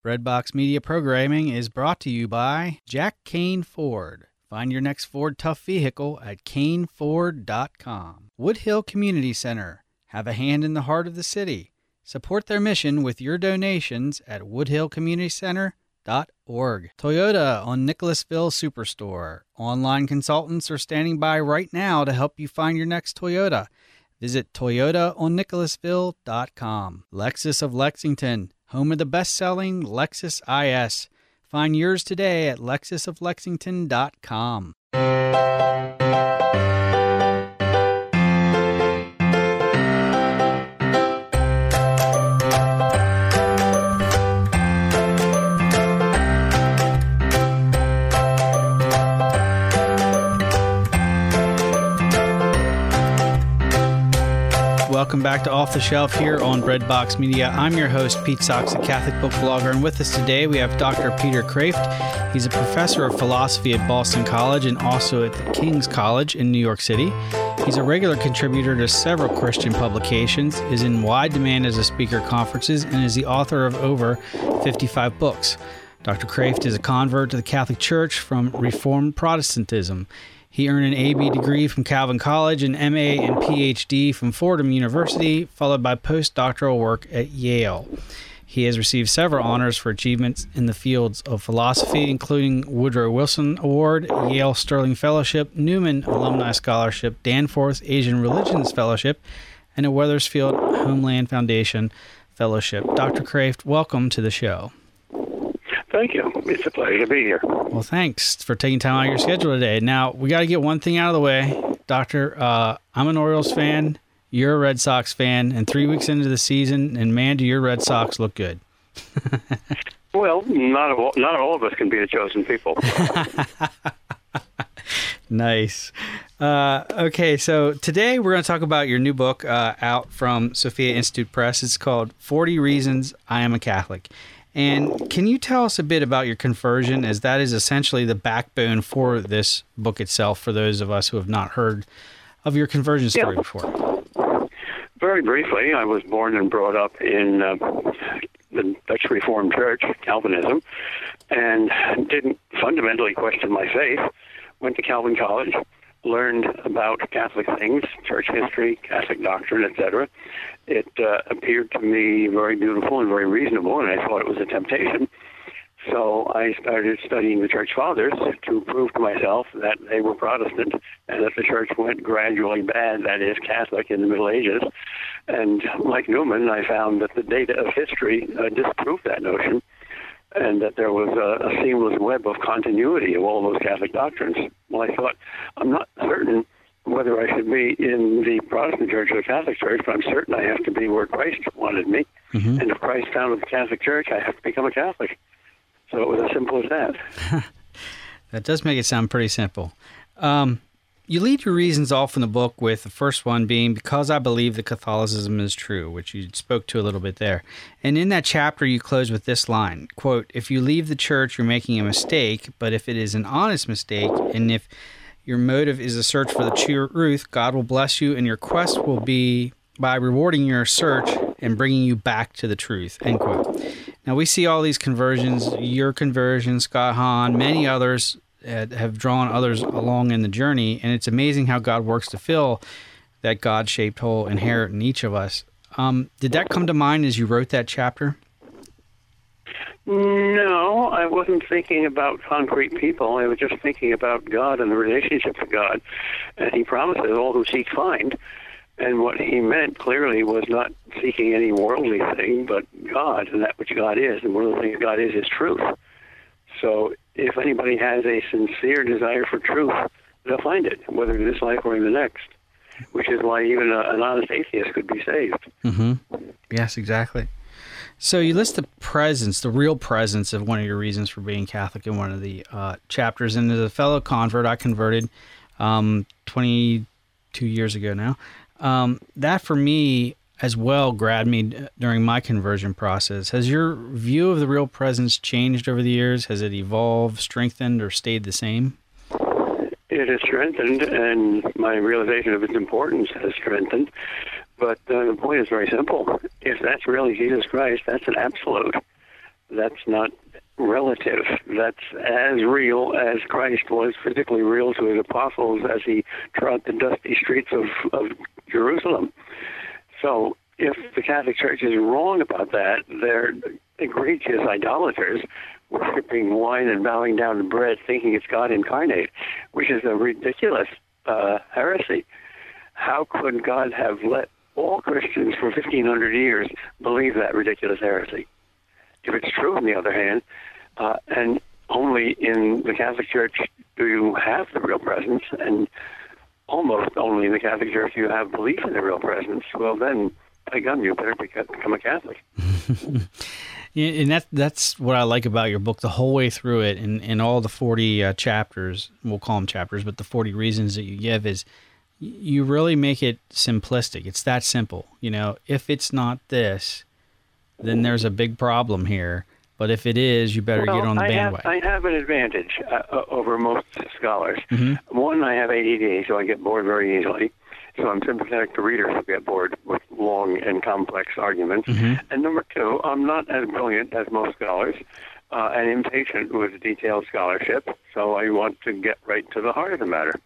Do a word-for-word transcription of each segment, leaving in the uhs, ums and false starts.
Redbox Media programming is brought to you by Jack Kane Ford. Find your next Ford Tough vehicle at Kane Ford dot com. Woodhill Community Center. Have a hand in the heart of the city. Support their mission with your donations at woodhill community center dot org. Toyota on Nicholasville Superstore. Online consultants are standing by right now to help you find your next Toyota. Visit toyota on nicholasville dot com. Lexus of Lexington, home of the best-selling Lexus I S. Find yours today at lexus of lexington dot com. Welcome back to Off the Shelf here on Breadbox Media. I'm your host, Pete Sox, a Catholic book blogger, and with us today we have Doctor Peter Kreeft. He's a professor of philosophy at Boston College and also at the King's College in New York City. He's a regular contributor to several Christian publications, is in wide demand as a speaker at conferences, and is the author of over fifty-five books. Doctor Kreeft is a convert to the Catholic Church from Reformed Protestantism. He earned an A B degree from Calvin College, an M A and P H D from Fordham University, followed by postdoctoral work at Yale. He has received several honors for achievements in the fields of philosophy, including Woodrow Wilson Award, Yale Sterling Fellowship, Newman Alumni Scholarship, Danforth Asian Religions Fellowship, and a Wethersfield Homeland Foundation Fellowship. Doctor Kreeft, welcome to the show. Thank you. It's a pleasure to be here. Well, thanks for taking time out of your schedule today. Now, we got to get one thing out of the way. Doctor, uh, I'm an Orioles fan. You're a Red Sox fan. And three weeks into the season, and man, do your Red Sox look good. Well, not all, not all of us can be the chosen people. Nice. Uh, okay, so today we're going to talk about your new book uh, out from Sophia Institute Press. It's called forty Reasons I Am a Catholic. And can you tell us a bit about your conversion, as that is essentially the backbone for this book itself, for those of us who have not heard of your conversion story yeah. before? Very briefly, I was born and brought up in uh, the Dutch Reformed Church, Calvinism, and didn't fundamentally question my faith. Went to Calvin College, learned about Catholic things, church history, Catholic doctrine, et cetera. It uh, appeared to me very beautiful and very reasonable, and I thought it was a temptation. So I started studying the Church Fathers to prove to myself that they were Protestant and that the Church went gradually bad, that is, Catholic, in the Middle Ages. And like Newman, I found that the data of history uh, disproved that notion, and that there was a, a seamless web of continuity of all those Catholic doctrines. Well, I thought, I'm not certain whether I should be in the Protestant Church or the Catholic Church, but I'm certain I have to be where Christ wanted me. Mm-hmm. And if Christ founded the Catholic Church, I have to become a Catholic. So it was as simple as that. That does make it sound pretty simple. Um, you lead your reasons off in the book with the first one being, because I believe that Catholicism is true, which you spoke to a little bit there. And in that chapter, you close with this line, quote, "If you leave the church, you're making a mistake, but if it is an honest mistake, and if your motive is a search for the truth, God will bless you, and your quest will be by rewarding your search and bringing you back to the truth," end quote. Now, we see all these conversions, your conversion, Scott Hahn, many others uh, have drawn others along in the journey, and it's amazing how God works to fill that God-shaped hole inherent in each of us. Um, did that come to mind as you wrote that chapter? No, I wasn't thinking about concrete people. I was just thinking about God and the relationship to God. And he promises all who seek find. And what he meant clearly was not seeking any worldly thing, but God and that which God is. And one of the things God is is truth. So if anybody has a sincere desire for truth, they'll find it, whether in this life or in the next, which is why even a, an honest atheist could be saved. Mm-hmm. Yes, exactly. So you list the presence, the real presence of one of your reasons for being Catholic in one of the uh, chapters. And as a fellow convert, I converted um, twenty-two years ago now. Um, that for me as well grabbed me during my conversion process. Has your view of the real presence changed over the years? Has it evolved, strengthened, or stayed the same? It has strengthened, and my realization of its importance has strengthened. But uh, the point is very simple. If that's really Jesus Christ, that's an absolute. That's not relative. That's as real as Christ was physically real to his apostles as he trod the dusty streets of, of Jerusalem. So if the Catholic Church is wrong about that, they're egregious idolaters, worshiping wine and bowing down to bread, thinking it's God incarnate, which is a ridiculous uh, heresy. How could God have let all Christians for fifteen hundred years believe that ridiculous heresy? If it's true, on the other hand, uh, and only in the Catholic Church do you have the real presence, and almost only in the Catholic Church you have belief in the real presence, well then, by gum, you better become a Catholic. And that, that's what I like about your book, the whole way through it, and, and all the forty uh, chapters, we'll call them chapters, but the forty reasons that you give is you really make it simplistic. It's that simple. You know, if it's not this, then there's a big problem here. But if it is, you better well, get on the I bandwagon. Have, I have an advantage uh, over most scholars. Mm-hmm. One, I have A D D, so I get bored very easily. So I'm sympathetic to readers who get bored with long and complex arguments. Mm-hmm. And number two, I'm not as brilliant as most scholars uh, and impatient with detailed scholarship, so I want to get right to the heart of the matter.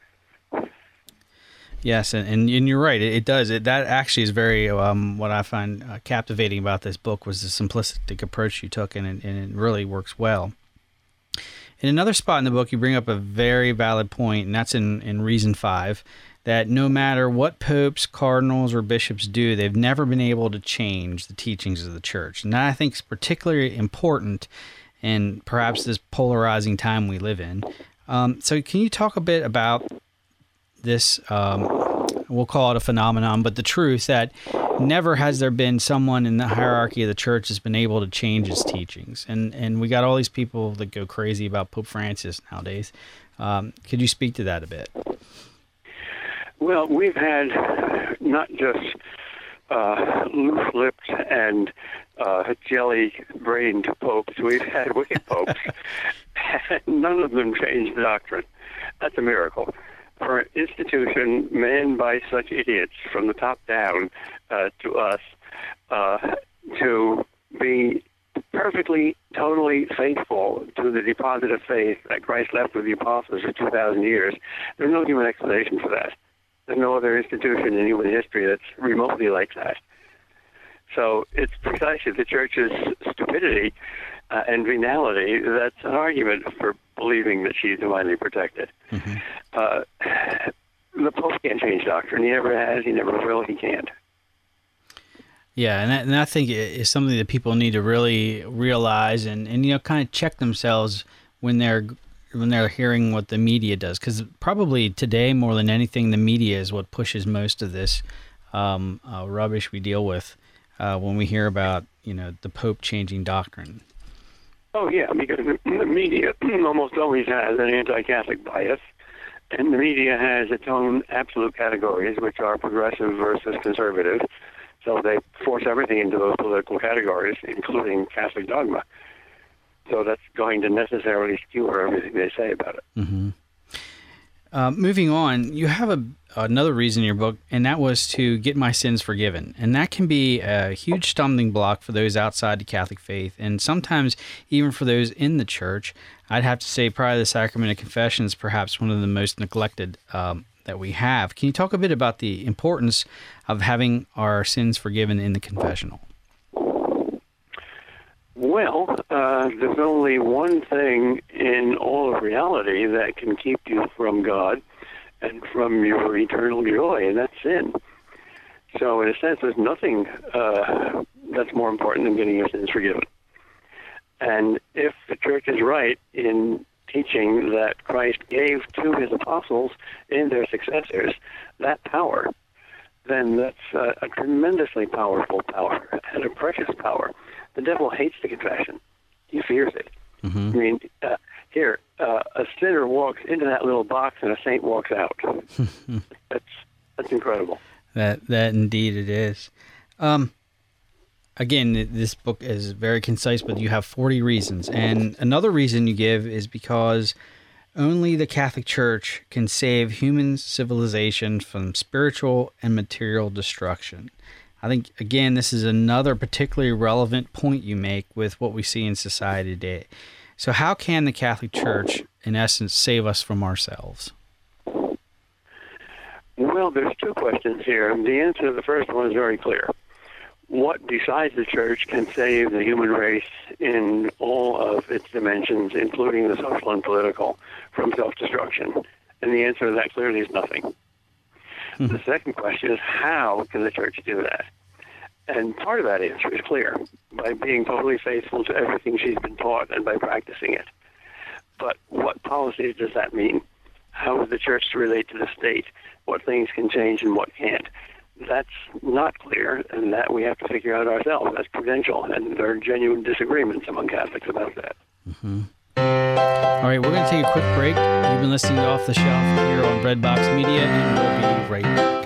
Yes, and, and, and you're right. It, it does. It, that actually is very, um, what I find uh, captivating about this book was the simplistic approach you took, and it, and it really works well. In another spot in the book, you bring up a very valid point, and that's in, in Reason five, that no matter what popes, cardinals, or bishops do, they've never been able to change the teachings of the church. And that, I think, is particularly important in perhaps this polarizing time we live in. Um, so can you talk a bit about this, um, we'll call it a phenomenon, but the truth that never has there been someone in the hierarchy of the church that's been able to change its teachings. And and we got all these people that go crazy about Pope Francis nowadays. Um, could you speak to that a bit? Well, we've had not just uh, loose-lipped and uh, jelly-brained popes. We've had wicked popes. And none of them changed the doctrine. That's a miracle. For an institution manned by such idiots from the top down uh, to us uh, to be perfectly, totally faithful to the deposit of faith that Christ left with the apostles for two thousand years, there's no human explanation for that. There's no other institution in human history that's remotely like that. So it's precisely the Church's stupidity uh, and venality that's an argument for believing that she's divinely protected. Mm-hmm. Uh, the Pope can't change doctrine. He never has. He never will. He can't. Yeah, and, that, and I think it is something that people need to really realize and, and you know, kind of check themselves when they're when they're hearing what the media does, because probably today more than anything, the media is what pushes most of this um, uh, rubbish we deal with uh, when we hear about you know the Pope changing doctrine. Oh yeah, because the media almost always has an anti-Catholic bias, and the media has its own absolute categories, which are progressive versus conservative. So they force everything into those political categories, including Catholic dogma. So that's going to necessarily skewer everything they say about it. Mm-hmm. Uh, moving on, you have a, another reason in your book, and that was to get my sins forgiven. And that can be a huge stumbling block for those outside the Catholic faith, and sometimes even for those in the church. I'd have to say probably the sacrament of confession is perhaps one of the most neglected um, that we have. Can you talk a bit about the importance of having our sins forgiven in the confessional? Well, uh, there's only one thing in all of reality that can keep you from God and from your eternal joy, and that's sin. So in a sense, there's nothing uh, that's more important than getting your sins forgiven. And if the Church is right in teaching that Christ gave to his apostles and their successors that power, then that's uh, a tremendously powerful power and a precious power. The devil hates the confession. He fears it. Mm-hmm. I mean, uh, here, uh, a sinner walks into that little box and a saint walks out. that's that's incredible. That that indeed it is. Um, again, this book is very concise, but you have forty reasons. And another reason you give is because only the Catholic Church can save human civilization from spiritual and material destruction. I think, again, this is another particularly relevant point you make with what we see in society today. So how can the Catholic Church, in essence, save us from ourselves? Well, there's two questions here. The answer to the first one is very clear. What besides the Church can save the human race in all of its dimensions, including the social and political, from self-destruction? And the answer to that clearly is nothing. Mm-hmm. The second question is, how can the Church do that? And part of that answer is clear, by being totally faithful to everything she's been taught and by practicing it. But what policies does that mean? How is the Church to relate to the state? What things can change and what can't? That's not clear, and that we have to figure out ourselves. That's prudential, and there are genuine disagreements among Catholics about that. Mm-hmm. All right, we're going to take a quick break. You've been listening to Off the Shelf here on Breadbox Media, and we'll be right back.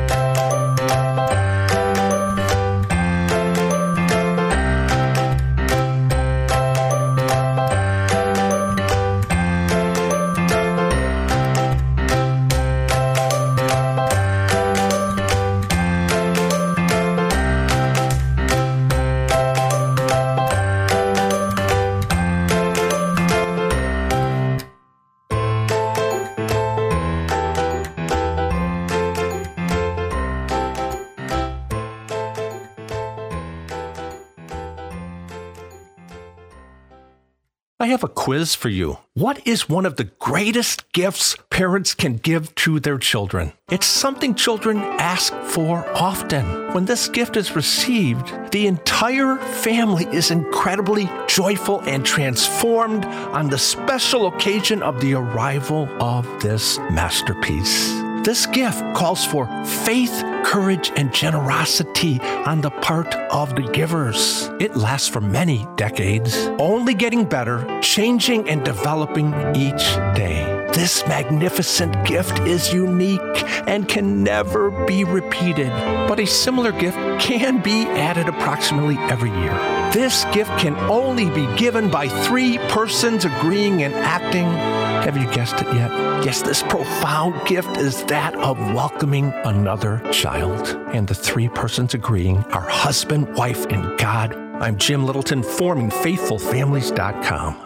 I have a quiz for you. What is one of the greatest gifts parents can give to their children? It's something children ask for often. When this gift is received, the entire family is incredibly joyful and transformed on the special occasion of the arrival of this masterpiece. This gift calls for faith, courage, and generosity on the part of the givers. It lasts for many decades, only getting better, changing and developing each day. This magnificent gift is unique and can never be repeated, but a similar gift can be added approximately every year. This gift can only be given by three persons agreeing and acting. Have you guessed it yet? Yes, this profound gift is that of welcoming another child. And the three persons agreeing are husband, wife, and God. I'm Jim Littleton, forming faithful families dot com.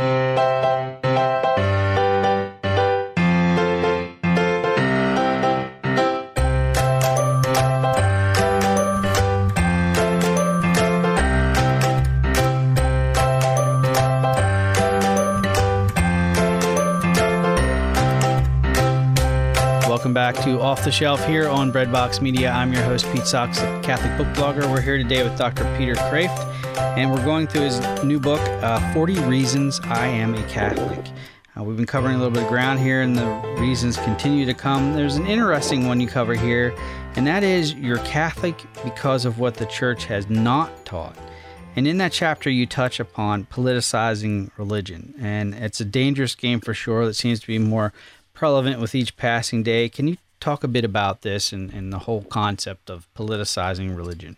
Welcome back to Off the Shelf here on Breadbox Media. I'm your host, Pete Sox, a Catholic book blogger. We're here today with Doctor Peter Kreeft, and we're going through his new book, uh, forty Reasons I Am a Catholic. Uh, we've been covering a little bit of ground here, and the reasons continue to come. There's an interesting one you cover here, and that is you're Catholic because of what the Church has not taught. And in that chapter, you touch upon politicizing religion, and it's a dangerous game for sure that seems to be more prevalent with each passing day. Can you talk a bit about this and, and the whole concept of politicizing religion?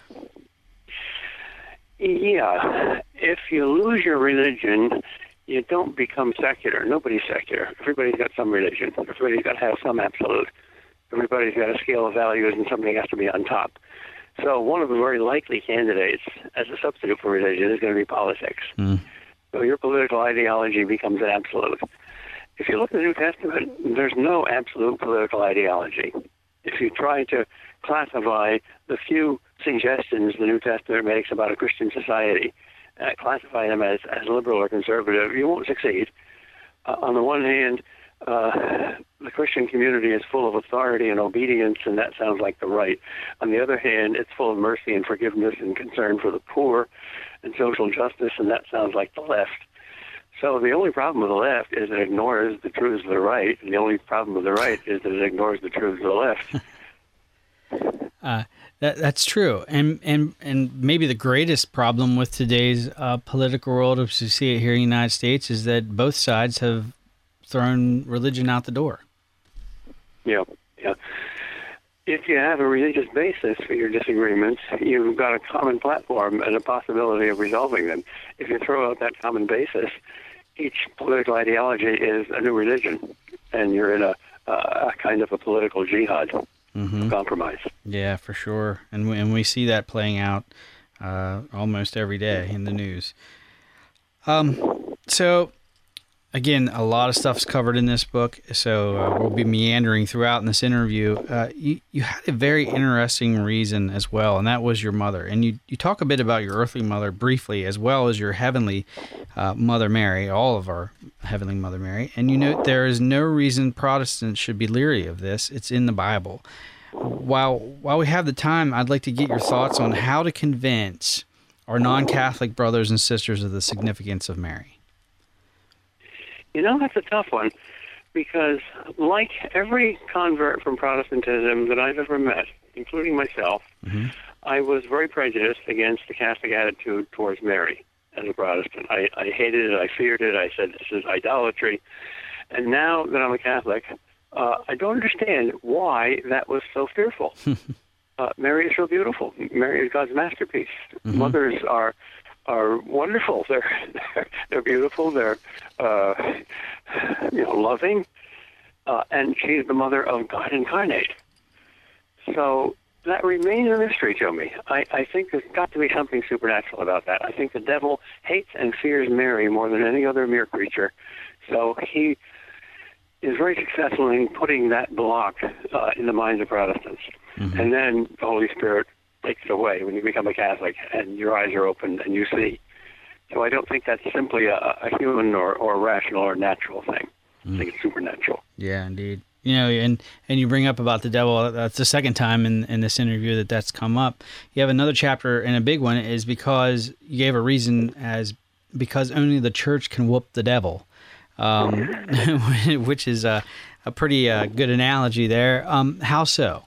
Yeah. If you lose your religion, you don't become secular. Nobody's secular. Everybody's got some religion. Everybody's got to have some absolute. Everybody's got a scale of values, and something has to be on top. So one of the very likely candidates as a substitute for religion is going to be politics. Mm. So your political ideology becomes an absolute. If you look at the New Testament, there's no absolute political ideology. If you try to classify the few suggestions the New Testament makes about a Christian society, uh, classify them as, as liberal or conservative, you won't succeed. Uh, on the one hand, uh, the Christian community is full of authority and obedience, and that sounds like the right. On the other hand, it's full of mercy and forgiveness and concern for the poor and social justice, and that sounds like the left. So the only problem with the left is it ignores the truths of the right, and the only problem with the right is that it ignores the truths of the left. uh, that, that's true. And, and, and maybe the greatest problem with today's uh, political world, as we see it here in the United States, is that both sides have thrown religion out the door. Yeah, yeah. If you have a religious basis for your disagreements, you've got a common platform and a possibility of resolving them. If you throw out that common basis, each political ideology is a new religion, and you're in a, uh, a kind of a political jihad. mm-hmm. compromise. Yeah, for sure. And we, and we see that playing out uh, almost every day in the news. Um, so, again, a lot of stuff's covered in this book, so uh, we'll be meandering throughout in this interview. Uh, you, you had a very interesting reason as well, and that was your mother. And you, you talk a bit about your earthly mother briefly, as well as your heavenly uh, Mother Mary, all of our heavenly Mother Mary. And you note there is no reason Protestants should be leery of this. It's in the Bible. While, while we have the time, I'd like to get your thoughts on how to convince our non-Catholic brothers and sisters of the significance of Mary. You know, that's a tough one, because like every convert from Protestantism that I've ever met, including myself, mm-hmm. I was very prejudiced against the Catholic attitude towards Mary as a Protestant. I, I hated it. I feared it. I said, this is idolatry. And now that I'm a Catholic, uh, I don't understand why that was so fearful. uh, Mary is so beautiful. Mary is God's masterpiece. Mm-hmm. Mothers are... are wonderful. They're they're, they're beautiful. They're uh, you know loving, uh, and she's the mother of God incarnate. So that remains a mystery to me. I, I think there's got to be something supernatural about that. I think the devil hates and fears Mary more than any other mere creature. So he is very successful in putting that block uh, in the minds of Protestants, mm-hmm. and then the Holy Spirit takes it away when you become a Catholic and your eyes are opened and you see. So I don't think that's simply a, a human or, or rational or natural thing. Mm. I think it's supernatural. Yeah, indeed. You know, and, and you bring up about the devil, that's the second time in, in this interview that that's come up. You have another chapter, and a big one is because you gave a reason as because only the church can whoop the devil, um, which is a, a pretty uh, good analogy there. Um, how so?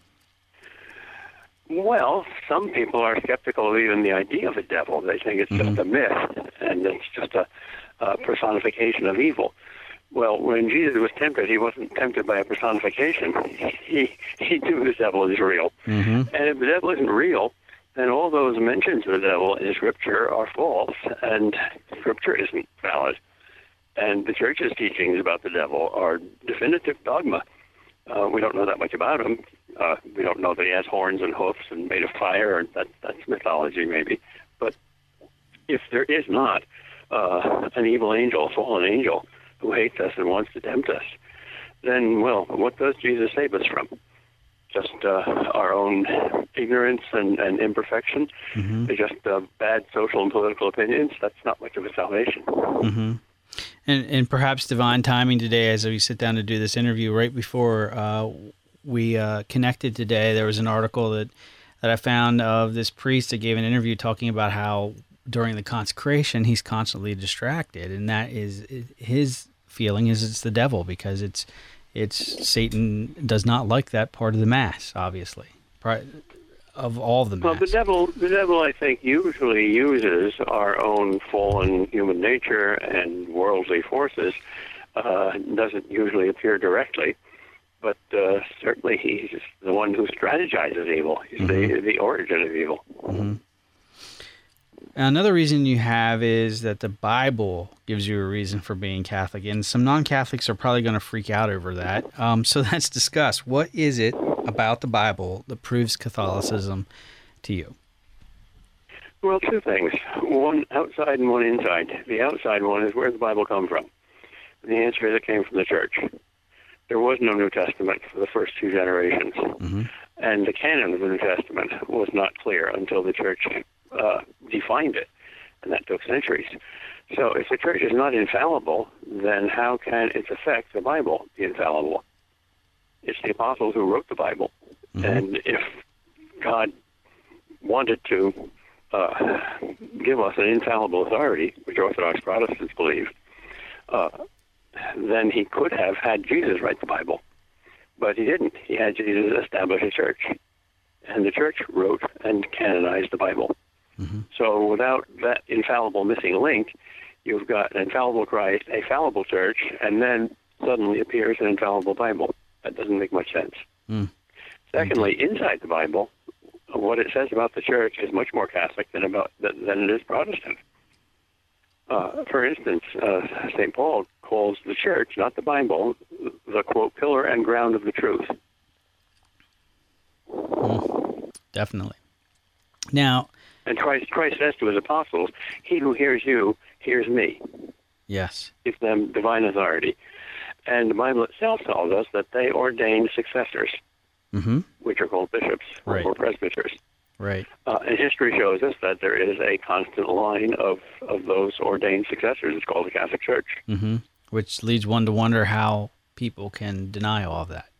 Well, some people are skeptical of even the idea of a devil. They think it's mm-hmm. just a myth, and it's just a, a personification of evil. Well, when Jesus was tempted, he wasn't tempted by a personification. He he knew the devil is real. Mm-hmm. And if the devil isn't real, then all those mentions of the devil in Scripture are false, and Scripture isn't valid. And the Church's teachings about the devil are definitive dogma. Uh, we don't know that much about him. Uh, we don't know that he has horns and hoofs and made of fire. And that, that's mythology, maybe. But if there is not uh, an evil angel, a fallen angel, who hates us and wants to tempt us, then, well, what does Jesus save us from? Just uh, our own ignorance and, and imperfection? Mm-hmm. Just uh, bad social and political opinions? That's not much of a salvation. Mm-hmm. And, and perhaps divine timing today, as we sit down to do this interview, right before uh, we uh, connected today, there was an article that, that I found of this priest that gave an interview talking about how during the consecration he's constantly distracted, and that is his feeling is it's the devil, because it's it's Satan does not like that part of the Mass, obviously, of all the Mass. Well, the devil, the devil, I think, usually uses our own fallen human nature and worldly forces. Uh, doesn't usually appear directly, but uh, certainly he's the one who strategizes evil. He's mm-hmm. the the origin of evil. Mm-hmm. Another reason you have is that the Bible gives you a reason for being Catholic, and some non-Catholics are probably going to freak out over that. Um, so let's discuss, what is it about the Bible that proves Catholicism to you? Well, two things. One outside and one inside. The outside one is, where did the Bible come from? And the answer is it came from the Church. There was no New Testament for the first two generations. Mm-hmm. And the canon of the New Testament was not clear until the Church uh, defined it, and that took centuries. So if the Church is not infallible, then how can its effect, the Bible, be infallible? It's the apostles who wrote the Bible. Mm-hmm. And if God wanted to uh, give us an infallible authority, which Orthodox Protestants believe, uh, then he could have had Jesus write the Bible. But he didn't. He had Jesus establish a church. And the Church wrote and canonized the Bible. Mm-hmm. So without that infallible missing link, you've got an infallible Christ, a fallible church, and then suddenly appears an infallible Bible. That doesn't make much sense. Mm. Secondly, mm-hmm. inside the Bible, what it says about the Church is much more Catholic than about than it is Protestant. Uh, for instance, uh, Saint Paul calls the Church, not the Bible, the, quote, pillar and ground of the truth. definitely. Now, and Christ, Christ says to his apostles, "He who hears you hears me." Yes. Gives them divine authority. And the Bible itself tells us that they ordained successors, mm-hmm. which are called bishops right. or presbyters. Right. Uh, and history shows us that there is a constant line of, of those ordained successors. It's called the Catholic Church. Mm-hmm. Which leads one to wonder how people can deny all of that.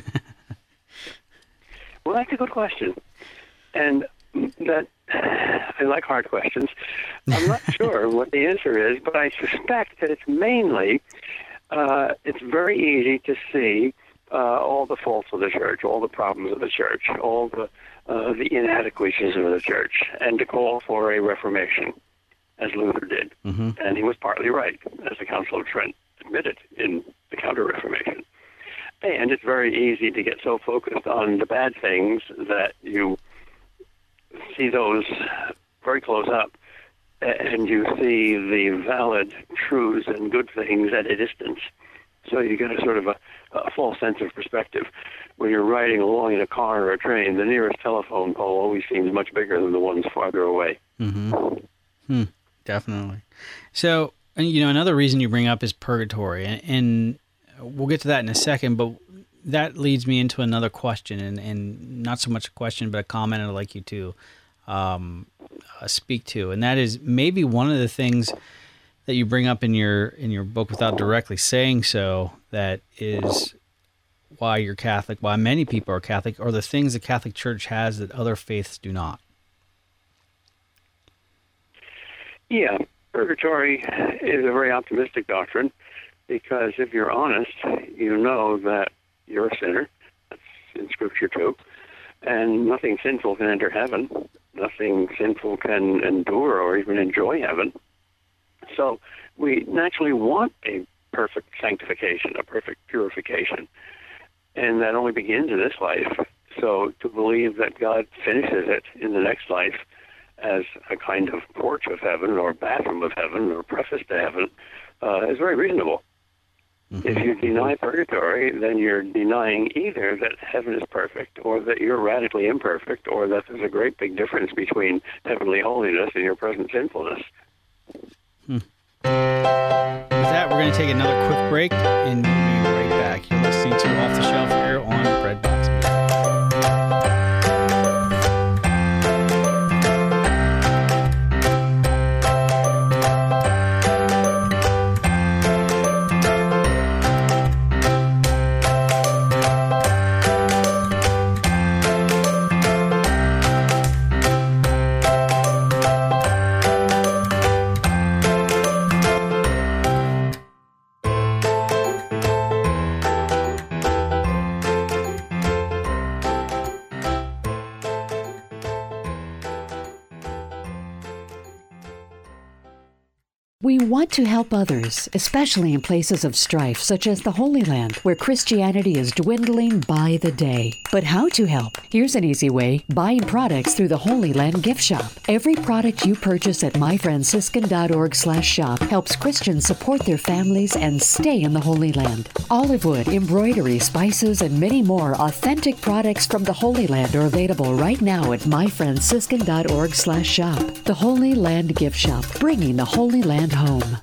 Well, that's a good question. And that I like hard questions. I'm not sure what the answer is, but I suspect that it's mainly, uh, it's very easy to see uh, all the faults of the church, all the problems of the church, all the uh, the inadequacies of the church, and to call for a reformation, as Luther did. Mm-hmm. And he was partly right, as the Council of Trent admitted in the Counter-Reformation. And it's very easy to get so focused on the bad things that you see those very close up, and you see the valid truths and good things at a distance. So you get a sort of a, a false sense of perspective. When you're riding along in a car or a train, the nearest telephone pole always seems much bigger than the ones farther away. Mm-hmm. Hmm. Definitely. So, you know, another reason you bring up is purgatory, and, and we'll get to that in a second, but that leads me into another question, and, and not so much a question, but a comment I'd like you to um, uh, speak to, and that is maybe one of the things that you bring up in your in your book without directly saying so, that is why you're Catholic, why many people are Catholic, or the things the Catholic Church has that other faiths do not. Yeah, purgatory is a very optimistic doctrine, because if you're honest, you know that you're a sinner. That's in Scripture too. And nothing sinful can enter heaven. Nothing sinful can endure or even enjoy heaven. So we naturally want a perfect sanctification, a perfect purification. And that only begins in this life. So to believe that God finishes it in the next life as a kind of porch of heaven or bathroom of heaven or preface to heaven uh, is very reasonable. Mm-hmm. If you deny purgatory, then you're denying either that heaven is perfect, or that you're radically imperfect, or that there's a great big difference between heavenly holiness and your present sinfulness. Hmm. With that, we're going to take another quick break, and we'll be right back. You're listening to Off the Shelf here on Breadbox Media. We want to help others, especially in places of strife, such as the Holy Land, where Christianity is dwindling by the day. But how to help? Here's an easy way: buying products through the Holy Land gift shop. Every product you purchase at my franciscan dot org slash shop helps Christians support their families and stay in the Holy Land. Olive wood, embroidery, spices, and many more authentic products from the Holy Land are available right now at my franciscan dot org slash shop. The Holy Land gift shop, bringing the Holy Land home.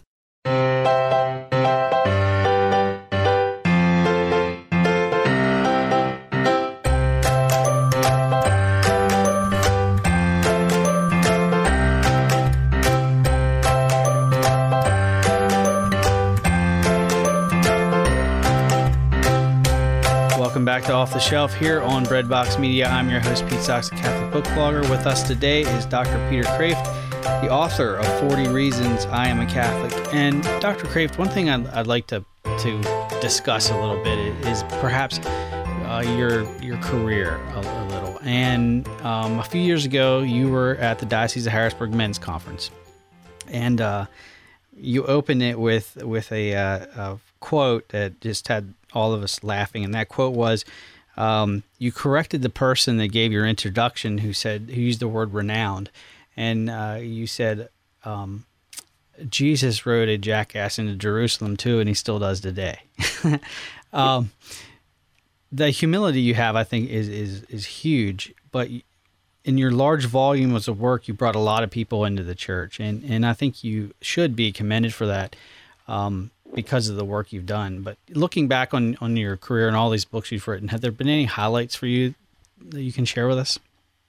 Welcome back to Off the Shelf here on Breadbox Media. I'm your host, Pete Socks, a Catholic book blogger. With us today is Doctor Peter Kreeft, the author of forty Reasons I Am a Catholic. And Doctor Kreeft, one thing I'd, I'd like to to discuss a little bit is perhaps uh, your your career a, a little. And um, a few years ago, you were at the Diocese of Harrisburg Men's Conference, and uh, you opened it with with a, uh, a quote that just had all of us laughing. And that quote was, um, "You corrected the person that gave your introduction, who said who used the word renowned." And uh, you said, um, Jesus rode a jackass into Jerusalem too, and he still does today. um, the humility you have, I think, is, is, is huge. But in your large volumes of work, you brought a lot of people into the church, and, and I think you should be commended for that um, because of the work you've done. But looking back on, on your career and all these books you've written, have there been any highlights for you that you can share with us?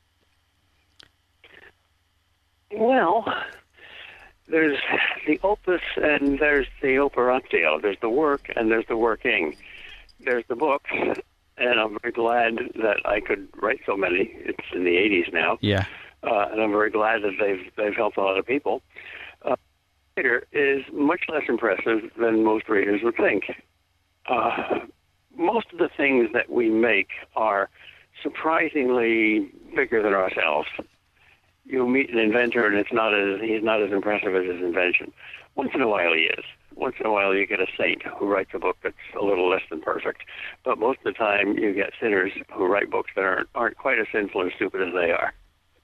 Well, there's the opus and there's the operatio. There's the work and there's the working. There's the books, and I'm very glad that I could write so many. It's in the eighties now. Yeah. Uh, and I'm very glad that they've they've helped a lot of people. Uh, reader is much less impressive than most readers would think. Uh, most of the things that we make are surprisingly bigger than ourselves. You meet an inventor, and it's not as he's not as impressive as his invention. Once in a while, he is. Once in a while, you get a saint who writes a book that's a little less than perfect. But most of the time, you get sinners who write books that aren't aren't quite as sinful and stupid as they are.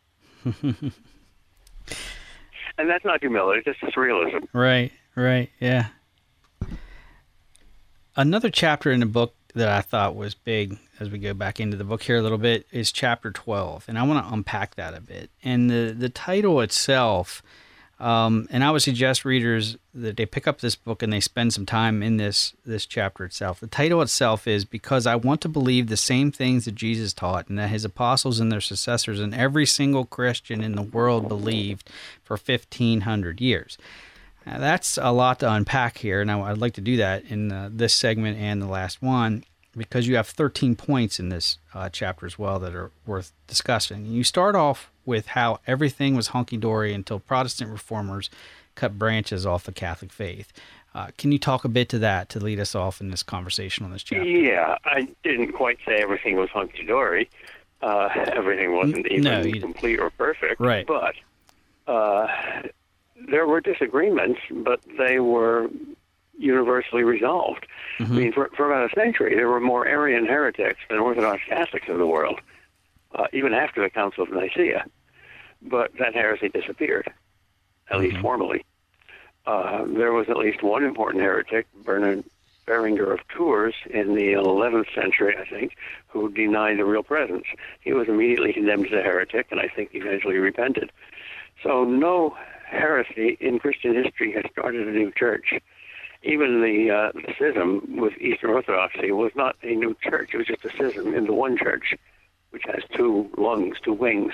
And that's not humility; it's just realism. Right. Right. Yeah. Another chapter in the book that I thought was big, as we go back into the book here a little bit, is chapter twelve, and I want to unpack that a bit. And the the title itself, um, and I would suggest readers that they pick up this book and they spend some time in this this chapter itself. The title itself is "Because I Want to Believe the Same Things that Jesus Taught, and that His apostles and their successors and every single Christian in the world believed for fifteen hundred years." Now, that's a lot to unpack here, and I'd like to do that in uh, this segment and the last one, because you have thirteen points in this uh, chapter as well that are worth discussing. You start off with how everything was hunky-dory until Protestant reformers cut branches off the Catholic faith. Uh, can you talk a bit to that to lead us off in this conversation on this chapter? Yeah, I didn't quite say everything was hunky-dory. Uh, everything wasn't even no, complete or perfect. Right. But uh, there were disagreements, but they were universally resolved. Mm-hmm. I mean, for, for about a century, there were more Arian heretics than Orthodox Catholics in the world, uh, even after the Council of Nicaea. But that heresy disappeared, at mm-hmm. least formally. Uh, there was at least one important heretic, Bernard Berenger of Tours, in the eleventh century, I think, who denied the real presence. He was immediately condemned as a heretic, and I think eventually repented. So no heresy in Christian history has started a new church. Even the, uh, the schism with Eastern Orthodoxy was not a new church. It was just a schism in the one church, which has two lungs, two wings.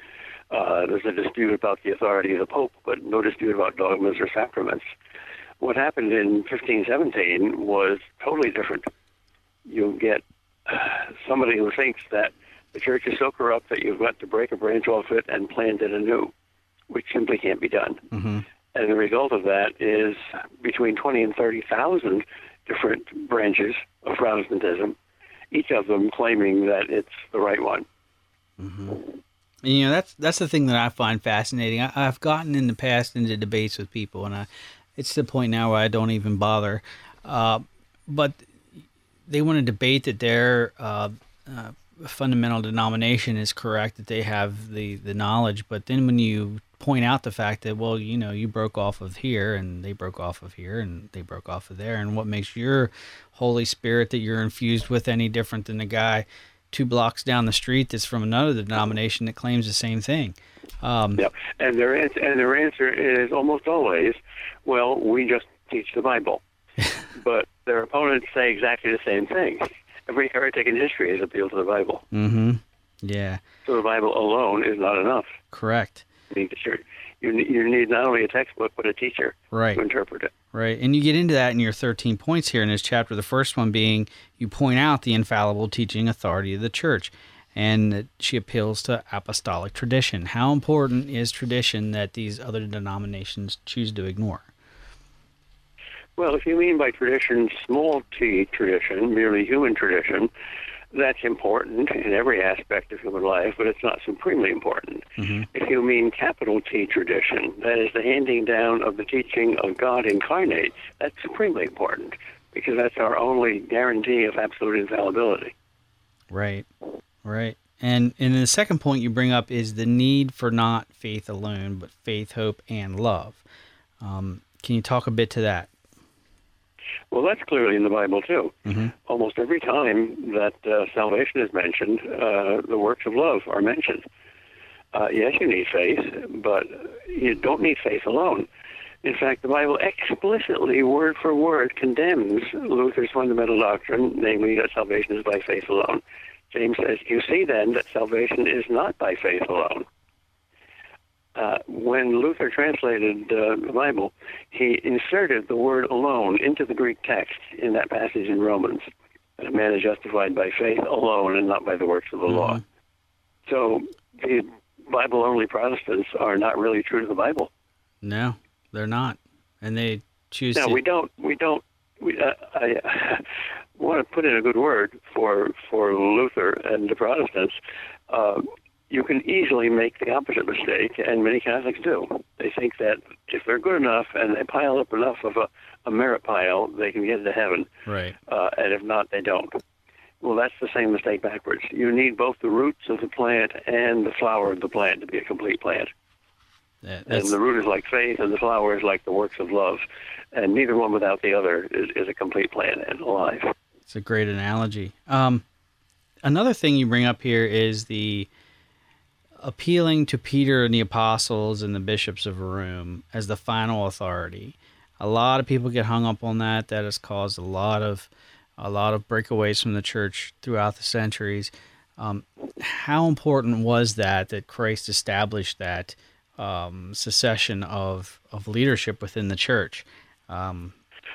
Uh, there's a dispute about the authority of the Pope, but no dispute about dogmas or sacraments. What happened in fifteen seventeen was totally different. You get somebody who thinks that the church is so corrupt that you've got to break a branch off it and plant it anew, which simply can't be done. Mm-hmm. And the result of that is between twenty and thirty thousand different branches of Protestantism, each of them claiming that it's the right one. Mm-hmm. And, you know, that's that's the thing that I find fascinating. I, I've gotten in the past into debates with people, and I, it's to the point now where I don't even bother. Uh, but they want to debate that their uh, uh, fundamental denomination is correct, that they have the, the knowledge. But then when you point out the fact that, well, you know, you broke off of here and they broke off of here and they broke off of there, and what makes your Holy Spirit that you're infused with any different than the guy two blocks down the street that's from another denomination that claims the same thing? Um, yep. And their answer, and their answer is almost always, well, we just teach the Bible. But their opponents say exactly the same thing. Every heretic in history has appealed to the Bible. Mm-hmm. Yeah. So the Bible alone is not enough. Correct. You need, to, you, you need not only a textbook, but a teacher right. to interpret it. Right. And you get into that in your thirteen points here in this chapter, the first one being you point out the infallible teaching authority of the church, and that she appeals to apostolic tradition. How important is tradition that these other denominations choose to ignore? Well, if you mean by tradition small t tradition, merely human tradition, that's important in every aspect of human life, but it's not supremely important. Mm-hmm. If you mean capital T tradition, that is the handing down of the teaching of God incarnate, that's supremely important, because that's our only guarantee of absolute infallibility. Right, right. And, and the second point you bring up is the need for not faith alone, but faith, hope, and love. Um, can you talk a bit to that? Well, that's clearly in the Bible, too. Mm-hmm. Almost every time that uh, salvation is mentioned, uh, the works of love are mentioned. Uh, yes, you need faith, but you don't need faith alone. In fact, the Bible explicitly, word for word, condemns Luther's fundamental doctrine, namely that salvation is by faith alone. James says, you see then that salvation is not by faith alone. Uh, when Luther translated uh, the Bible, he inserted the word alone into the Greek text in that passage in Romans. A man is justified by faith alone and not by the works of the mm-hmm. law. So the Bible-only Protestants are not really true to the Bible. No, they're not. And they choose no, to... No, we don't. We don't. We, uh, I uh, want to put in a good word for, for Luther and the Protestants. Uh, You can easily make the opposite mistake, and many Catholics do. They think that if they're good enough and they pile up enough of a, a merit pile, they can get into heaven. Right. Uh, and if not, they don't. Well, that's the same mistake backwards. You need both the roots of the plant and the flower of the plant to be a complete plant. Yeah, and the root is like faith, and the flower is like the works of love. And neither one without the other is, is a complete plant and alive. It's a great analogy. Um, another thing you bring up here is the appealing to Peter and the apostles and the bishops of Rome as the final authority. A lot of people get hung up on that. That has caused a lot of a lot of breakaways from the church throughout the centuries. Um, how important was that that Christ established that um, secession of of leadership within the church? Um,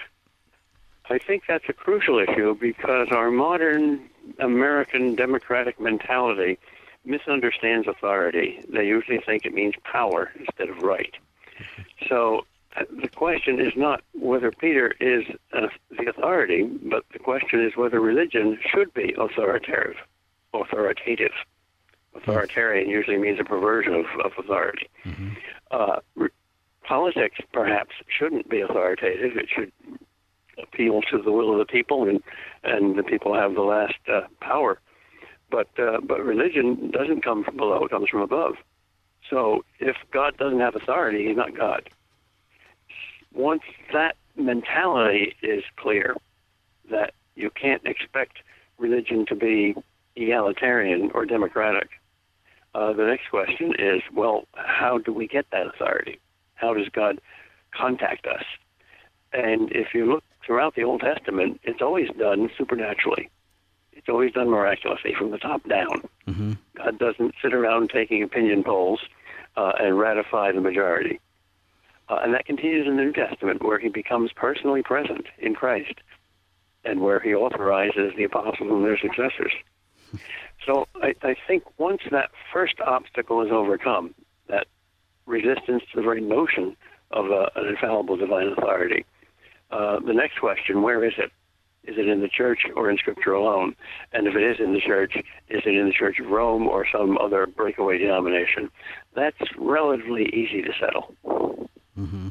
I think that's a crucial issue because our modern American democratic mentality misunderstands authority. They usually think it means power instead of right. So uh, the question is not whether Peter is uh, the authority, but the question is whether religion should be authoritative. Authoritative. Authoritarian usually means a perversion of, of authority. Mm-hmm. Uh, re- politics perhaps shouldn't be authoritative. It should appeal to the will of the people, and, and the people have the last uh, power. But uh, but religion doesn't come from below; it comes from above. So if God doesn't have authority, He's not God. Once that mentality is clear, that you can't expect religion to be egalitarian or democratic, uh, the next question is, well, how do we get that authority? How does God contact us? And if you look throughout the Old Testament, it's always done supernaturally. It's always done miraculously from the top down. Mm-hmm. God doesn't sit around taking opinion polls uh, and ratify the majority. Uh, and that continues in the New Testament, where He becomes personally present in Christ and where He authorizes the apostles and their successors. So I, I think once that first obstacle is overcome, that resistance to the very notion of a, an infallible divine authority, uh, the next question, where is it? Is it in the church or in Scripture alone? And if it is in the church, is it in the Church of Rome or some other breakaway denomination? That's relatively easy to settle. Mm-hmm.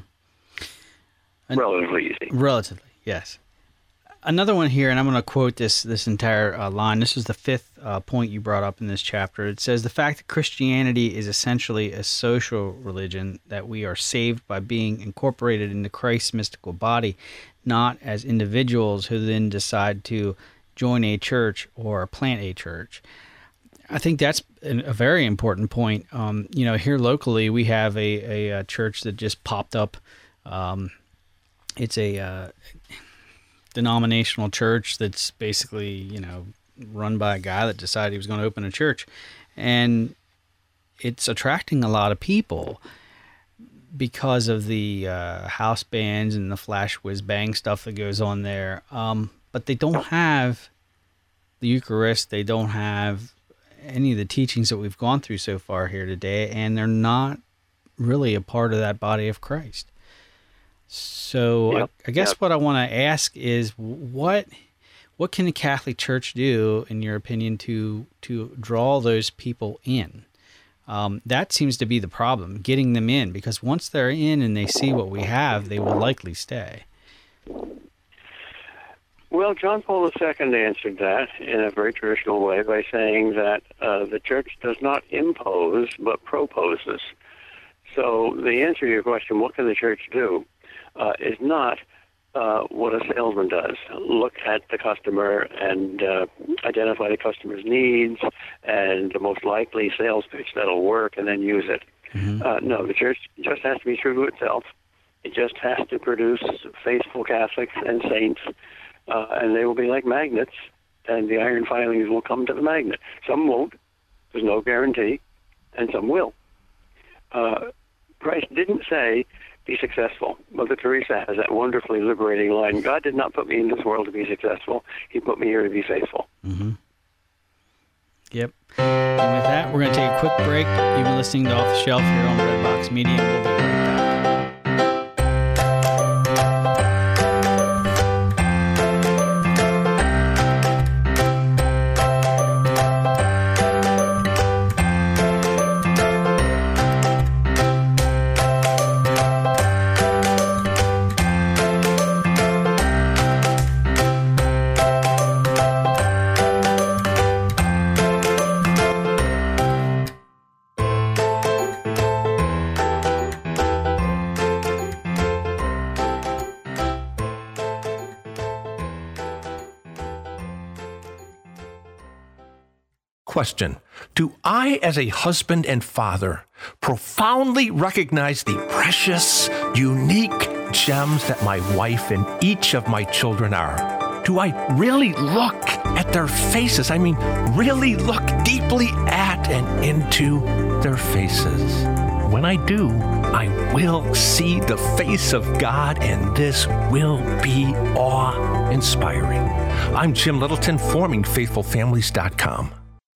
Relatively easy. Relatively, yes. Another one here, and I'm going to quote this this entire uh, line. This is the fifth uh, point you brought up in this chapter. It says, the fact that Christianity is essentially a social religion, that we are saved by being incorporated into Christ's mystical body, not as individuals who then decide to join a church or plant a church. I think that's a very important point. Um, you know, here locally, we have a, a, a church that just popped up. Um, it's a uh, denominational church that's basically, you know, run by a guy that decided he was going to open a church. And it's attracting a lot of people because of the uh, house bands and the flash whiz bang stuff that goes on there. Um, but they don't have the Eucharist. They don't have any of the teachings that we've gone through so far here today, and they're not really a part of that body of Christ. So yep. I, I guess yep. what I want to ask is what what can the Catholic Church do, in your opinion, to to draw those people in? Um, that seems to be the problem, getting them in, because once they're in and they see what we have, they will likely stay. Well, John Paul the Second answered that in a very traditional way by saying that uh, the Church does not impose, but proposes. So the answer to your question, what can the Church do, uh, is not uh, what a salesman does. Look at the customer and uh, identify the customer's needs and the most likely sales pitch that'll work, and then use it. Mm-hmm. Uh, no, the church just has to be true to itself. It just has to produce faithful Catholics and saints, uh, and they will be like magnets, and the iron filings will come to the magnet. Some won't. There's no guarantee, and some will. Uh, Christ didn't say, be successful. Mother Teresa has that wonderfully liberating line, God did not put me in this world to be successful. He put me here to be faithful. Mm-hmm. Yep. And with that, we're going to take a quick break. You've been listening to Off the Shelf here on Redbox Media. We'll be right back. Question. Do I, as a husband and father, profoundly recognize the precious, unique gems that my wife and each of my children are? Do I really look at their faces? I mean, really look deeply at and into their faces. When I do, I will see the face of God, and this will be awe-inspiring. I'm Jim Littleton, forming faithful families dot com.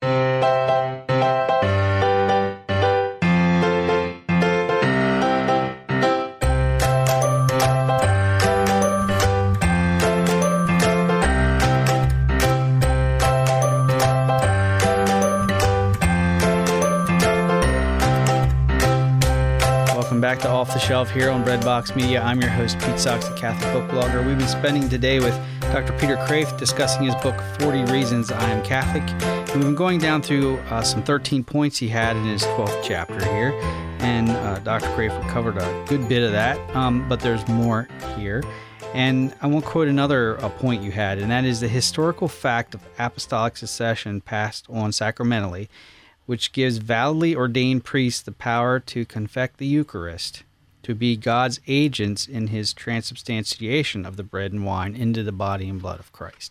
Back to Off the Shelf here on Breadbox Media. I'm your host, Pete Socks, the Catholic book blogger. We've been spending today with Doctor Peter Kreeft discussing his book, forty Reasons I Am Catholic. And we've been going down through uh, some thirteen points he had in his twelfth chapter here. And uh, Doctor Kreeft covered a good bit of that, um, but there's more here. And I want to quote another uh, point you had, and that is the historical fact of apostolic succession passed on sacramentally, which gives validly ordained priests the power to confect the Eucharist, to be God's agents in his transubstantiation of the bread and wine into the body and blood of Christ.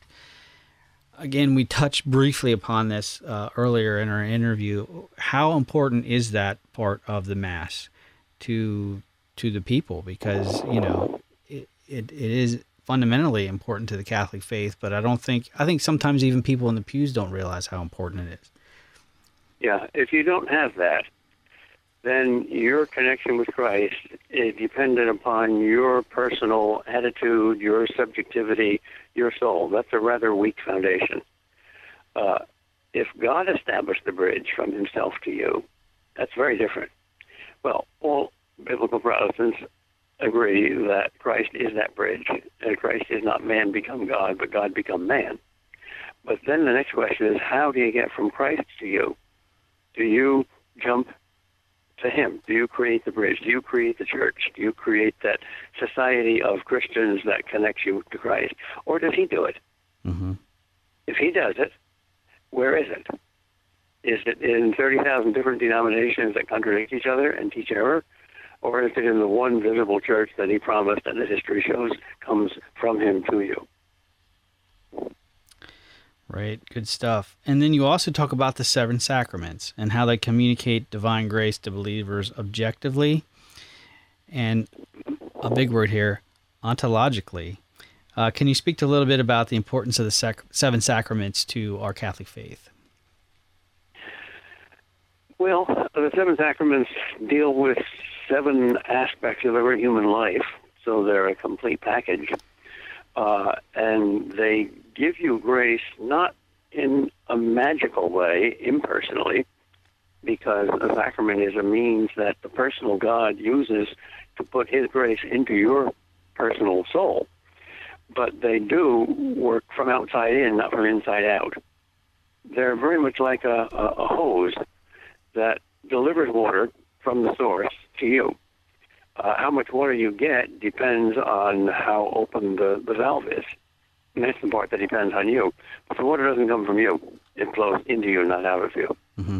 Again, we touched briefly upon this uh, earlier in our interview. How important is that part of the Mass to to the people? Because, you know, it, it, it is fundamentally important to the Catholic faith, but I don't think, I think sometimes even people in the pews don't realize how important it is. Yeah, if you don't have that, then your connection with Christ is dependent upon your personal attitude, your subjectivity, your soul. That's a rather weak foundation. Uh, if God established the bridge from himself to you, that's very different. Well, all biblical Protestants agree that Christ is that bridge, and Christ is not man become God, but God become man. But then the next question is, how do you get from Christ to you? Do you jump to him? Do you create the bridge? Do you create the church? Do you create that society of Christians that connects you to Christ? Or does he do it? Mm-hmm. If he does it, where is it? Is it in thirty thousand different denominations that contradict each other and teach error? Or is it in the one visible church that he promised and that history shows comes from him to you? Right, good stuff. And then you also talk about the seven sacraments and how they communicate divine grace to believers objectively, and a big word here, ontologically. Uh, can you speak to a little bit about the importance of the sac- seven sacraments to our Catholic faith? Well, the seven sacraments deal with seven aspects of every human life, so they're a complete package. Uh, and they give you grace not in a magical way, impersonally, because a sacrament is a means that the personal God uses to put his grace into your personal soul. But they do work from outside in, not from inside out. They're very much like a, a, a hose that delivers water from the source to you. Uh, how much water you get depends on how open the, the valve is. And that's the part that depends on you. But the water doesn't come from you. It flows into you, not out of you. Mm-hmm.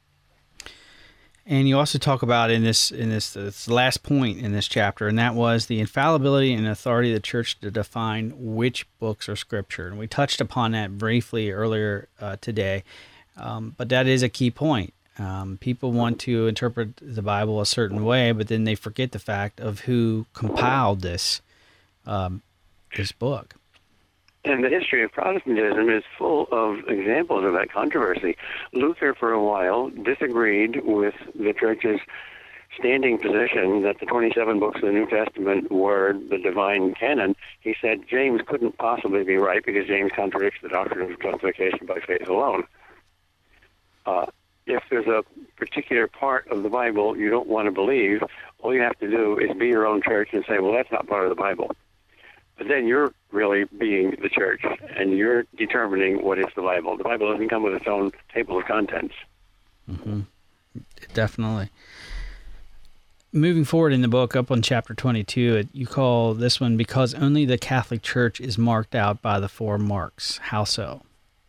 And you also talk about in this in this, this last point in this chapter, and that was the infallibility and authority of the church to define which books are scripture. And we touched upon that briefly earlier uh, today, um, but that is a key point. Um, people want to interpret the Bible a certain way, but then they forget the fact of who compiled this um, this book. And the history of Protestantism is full of examples of that controversy. Luther, for a while, disagreed with the Church's standing position that the twenty-seven books of the New Testament were the divine canon. He said James couldn't possibly be right because James contradicts the doctrine of justification by faith alone. Uh, if there's a particular part of the Bible you don't want to believe, all you have to do is be your own church and say, well, that's not part of the Bible. But then you're really being the church, and you're determining what is the Bible. The Bible doesn't come with its own table of contents. Mm-hmm. Definitely. Moving forward in the book, up on chapter twenty-two, it, you call this one, Because Only the Catholic Church is Marked Out by the Four Marks. How so?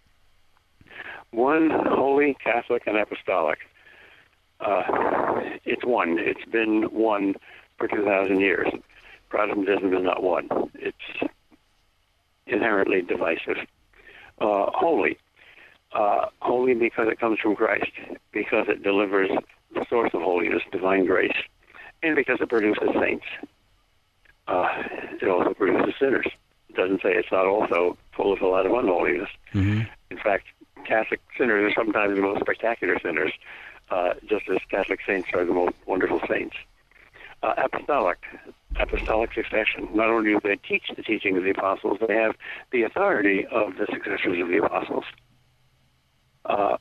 One, holy, Catholic, and apostolic. Uh, it's one. It's been one for two thousand years. Protestantism is not one. It's inherently divisive. Uh, holy. Uh, holy because it comes from Christ, because it delivers the source of holiness, divine grace, and because it produces saints. Uh, it also produces sinners. It doesn't say it's not also full of a lot of unholiness. Mm-hmm. In fact, Catholic sinners are sometimes the most spectacular sinners, uh, just as Catholic saints are the most wonderful saints. Uh, apostolic. Apostolic succession. Not only do they teach the teaching of the apostles, they have the authority of the successors of the apostles. Uh,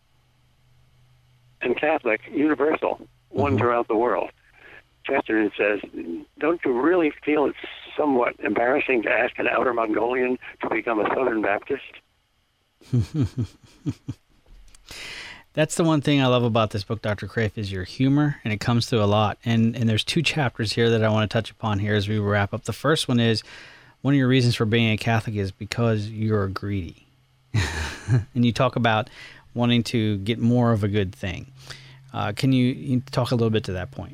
and Catholic, universal, one mm-hmm. throughout the world. Chesterton says, don't you really feel it's somewhat embarrassing to ask an outer Mongolian to become a Southern Baptist? That's the one thing I love about this book, Doctor Kreeft, is your humor, and it comes through a lot. And and there's two chapters here that I want to touch upon here as we wrap up. The first one is, one of your reasons for being a Catholic is because you're greedy. And you talk about wanting to get more of a good thing. Uh, can you, you talk a little bit to that point?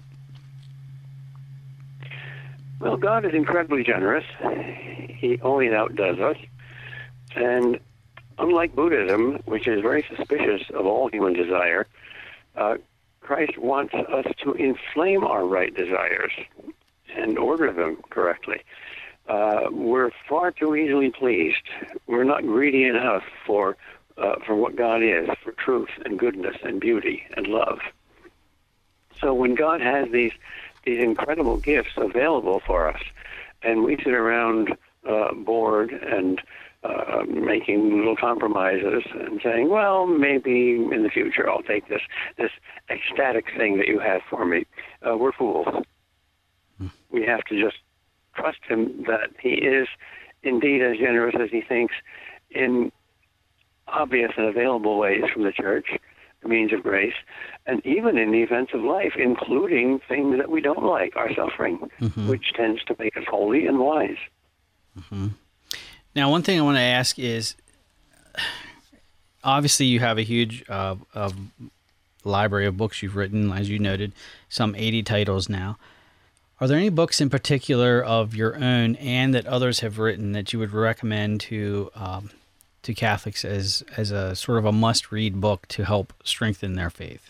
Well, God is incredibly generous. He always outdoes us. And unlike Buddhism, which is very suspicious of all human desire, uh, Christ wants us to inflame our right desires and order them correctly. Uh, we're far too easily pleased. We're not greedy enough for uh, for what God is, for truth and goodness and beauty and love. So when God has these these incredible gifts available for us, and we sit around uh, bored and Uh, making little compromises and saying, well, maybe in the future I'll take this this ecstatic thing that you have for me. Uh, we're fools. Hmm. We have to just trust him that he is indeed as generous as he thinks in obvious and available ways from the church, the means of grace, and even in the events of life, including things that we don't like, our suffering, mm-hmm. which tends to make us holy and wise. Mm-hmm. Now, one thing I want to ask is, obviously you have a huge uh, uh, library of books you've written, as you noted, some eighty titles now. Are there any books in particular of your own and that others have written that you would recommend to um, to Catholics as, as a sort of a must-read book to help strengthen their faith?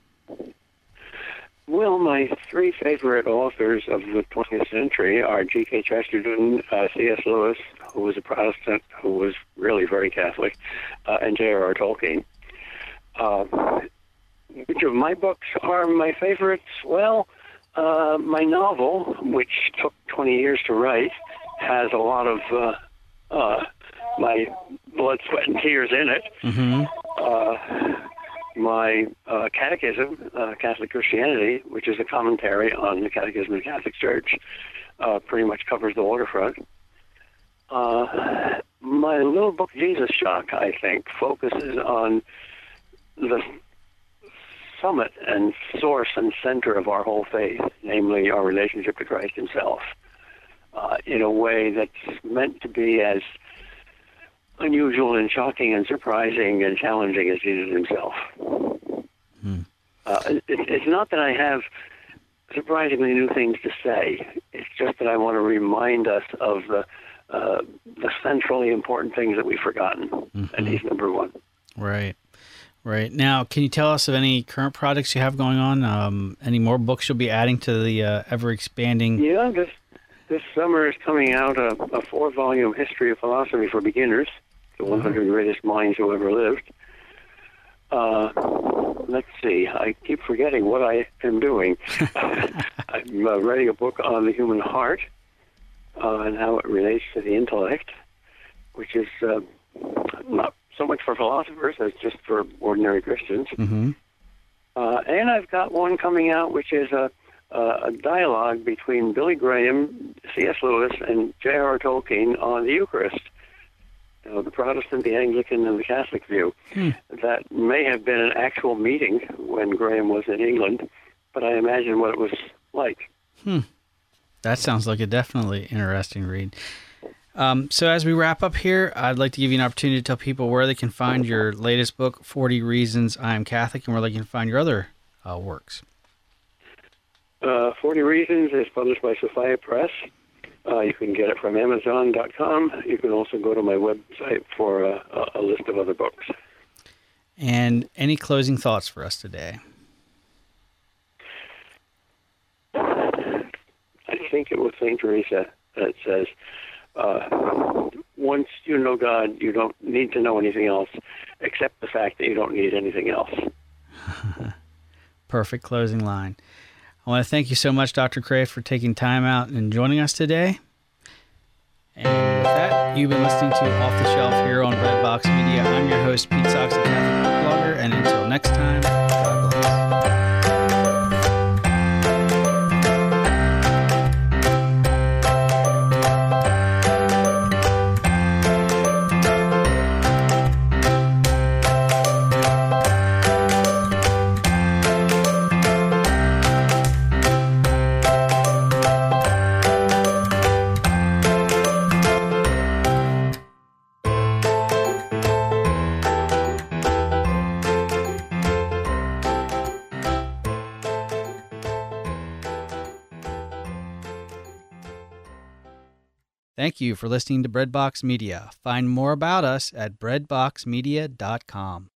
Well, my three favorite authors of the twentieth century are G K Chesterton, uh, C S Lewis, who was a Protestant, who was really very Catholic, uh, and J R R Tolkien. Uh, which of my books are my favorites? Well, uh, my novel, which took twenty years to write, has a lot of uh, uh, my blood, sweat, and tears in it. Mm-hmm. Uh, my uh, catechism, uh, Catholic Christianity, which is a commentary on the Catechism of the Catholic Church, uh, pretty much covers the waterfront. Uh, my little book, Jesus Shock, I think, focuses on the summit and source and center of our whole faith, namely our relationship to Christ himself, uh, in a way that's meant to be as unusual and shocking and surprising and challenging as Jesus himself. Hmm. Uh, it, it's not that I have surprisingly new things to say. It's just that I want to remind us of the uh, the centrally important things that we've forgotten, mm-hmm. and he's number one. Right, right. Now, can you tell us of any current projects you have going on? Um, any more books you'll be adding to the uh, ever-expanding? Yeah, this this summer is coming out a, a four-volume history of philosophy for beginners, the one hundred greatest minds who ever lived. Uh, let's see, I keep forgetting what I am doing. I'm uh, writing a book on the human heart uh, and how it relates to the intellect, which is uh, not so much for philosophers as just for ordinary Christians. Mm-hmm. Uh, and I've got one coming out which is a, a dialogue between Billy Graham, C S Lewis, and J R R Tolkien on the Eucharist. You know, the Protestant, the Anglican, and the Catholic view. Hmm. That may have been an actual meeting when Graham was in England, but I imagine what it was like. Hmm. That sounds like a definitely interesting read. Um, so as we wrap up here, I'd like to give you an opportunity to tell people where they can find your latest book, forty Reasons I Am Catholic, and where they can find your other uh, works. Uh, forty Reasons is published by Sophia Press. Uh, you can get it from Amazon dot com. You can also go to my website for a, a list of other books. And any closing thoughts for us today? I think it was Saint Teresa that says, uh, once you know God, you don't need to know anything else, except the fact that you don't need anything else. Perfect closing line. I want to thank you so much, Doctor Kreeft, for taking time out and joining us today. And with that, you've been listening to Off the Shelf here on Breadbox Media. I'm your host, Pete Sox, a Catholic book blogger, and until next time, God bless. Thank you for listening to Breadbox Media. Find more about us at breadbox media dot com.